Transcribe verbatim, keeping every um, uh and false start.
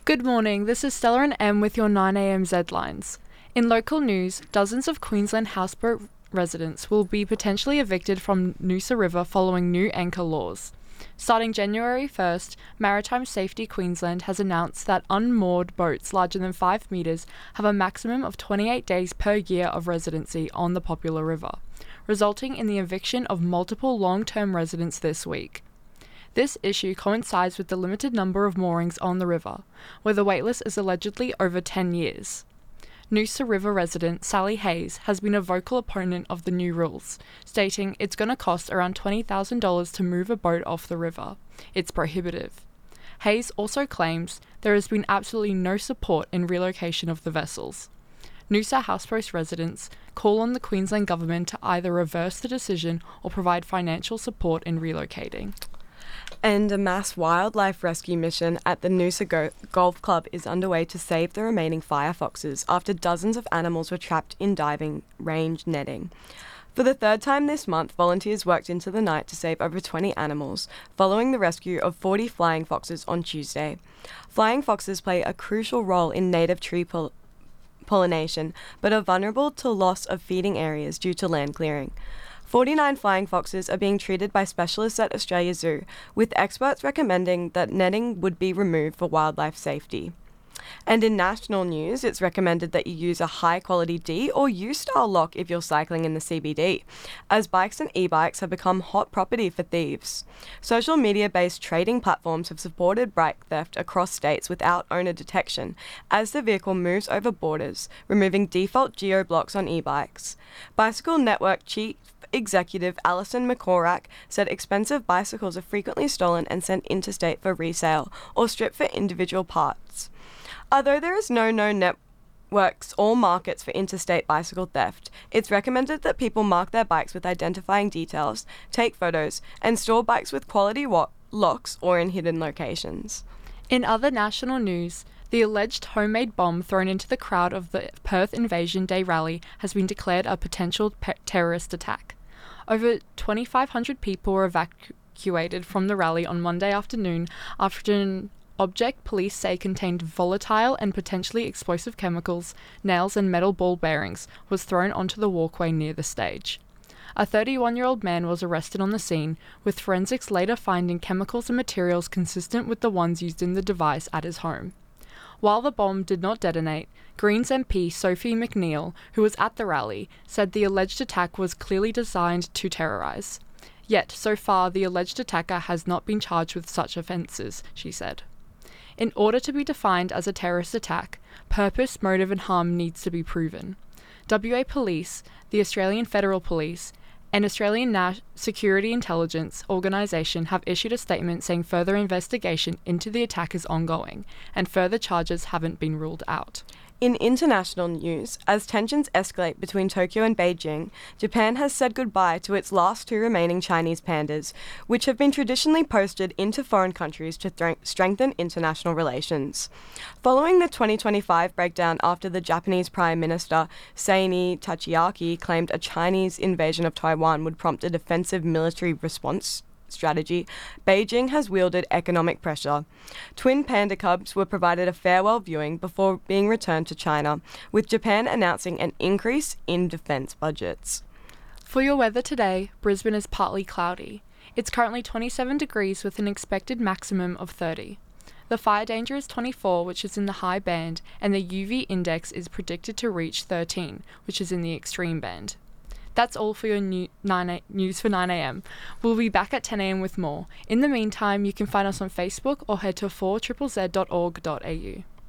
Good morning, this is Stella and Em with your nine a m Z-lines. In local news, dozens of Queensland houseboat residents will be potentially evicted from Noosa River following new anchor laws. Starting January first, Maritime Safety Queensland has announced that unmoored boats larger than five metres have a maximum of twenty-eight days per year of residency on the popular river, resulting in the eviction of multiple long-term residents this week. This issue coincides with the limited number of moorings on the river, where the waitlist is allegedly over ten years. Noosa River resident Sally Hayes has been a vocal opponent of the new rules, stating it's going to cost around twenty thousand dollars to move a boat off the river. It's prohibitive. Hayes also claims there has been absolutely no support in relocation of the vessels. Noosa houseboat residents call on the Queensland Government to either reverse the decision or provide financial support in relocating. And a mass wildlife rescue mission at the Noosa Go- Golf Club is underway to save the remaining fire foxes after dozens of animals were trapped in diving range netting. For the third time this month, volunteers worked into the night to save over twenty animals, following the rescue of forty flying foxes on Tuesday. Flying foxes play a crucial role in native tree poll- pollination, but are vulnerable to loss of feeding areas due to land clearing. forty-nine flying foxes are being treated by specialists at Australia Zoo, with experts recommending that netting would be removed for wildlife safety. And in national news, it's recommended that you use a high-quality D or U-style lock if you're cycling in the C B D, as bikes and e-bikes have become hot property for thieves. Social media-based trading platforms have supported bike theft across states without owner detection, as the vehicle moves over borders, removing default geo-blocks on e-bikes. Bicycle Network Chief Executive Alison McCorack said expensive bicycles are frequently stolen and sent interstate for resale or stripped for individual parts. Although there is no known networks or markets for interstate bicycle theft, it's recommended that people mark their bikes with identifying details, take photos, and store bikes with quality wa- locks or in hidden locations. In other national news, the alleged homemade bomb thrown into the crowd of the Perth Invasion Day rally has been declared a potential pe- terrorist attack. Over twenty-five hundred people were evacuated from the rally on Monday afternoon after an object police say contained volatile and potentially explosive chemicals, nails and metal ball bearings was thrown onto the walkway near the stage. A thirty-one-year-old man was arrested on the scene, with forensics later finding chemicals and materials consistent with the ones used in the device at his home. While the bomb did not detonate, Greens M P Sophie McNeil, who was at the rally, said the alleged attack was clearly designed to terrorise. Yet, so far, the alleged attacker has not been charged with such offences, she said. In order to be defined as a terrorist attack, purpose, motive and harm needs to be proven. W A Police, the Australian Federal Police, and Australian Na- Security Intelligence Organisation have issued a statement saying further investigation into the attack is ongoing, and further charges haven't been ruled out. In international news, as tensions escalate between Tokyo and Beijing, Japan has said goodbye to its last two remaining Chinese pandas, which have been traditionally posted into foreign countries to th- strengthen international relations. Following the twenty twenty-five breakdown after the Japanese Prime Minister Seini Tachiaki claimed a Chinese invasion of Taiwan would prompt a defensive military response strategy, Beijing has wielded economic pressure. Twin panda cubs were provided a farewell viewing before being returned to China, with Japan announcing an increase in defence budgets. For your weather today, Brisbane is partly cloudy. It's currently twenty-seven degrees with an expected maximum of thirty. The fire danger is twenty-four, which is in the high band, and the U V index is predicted to reach thirteen, which is in the extreme band. That's all for your new nine a- news for nine a m. We'll be back at ten a m with more. In the meantime, you can find us on Facebook or head to four z z z dot org dot a u.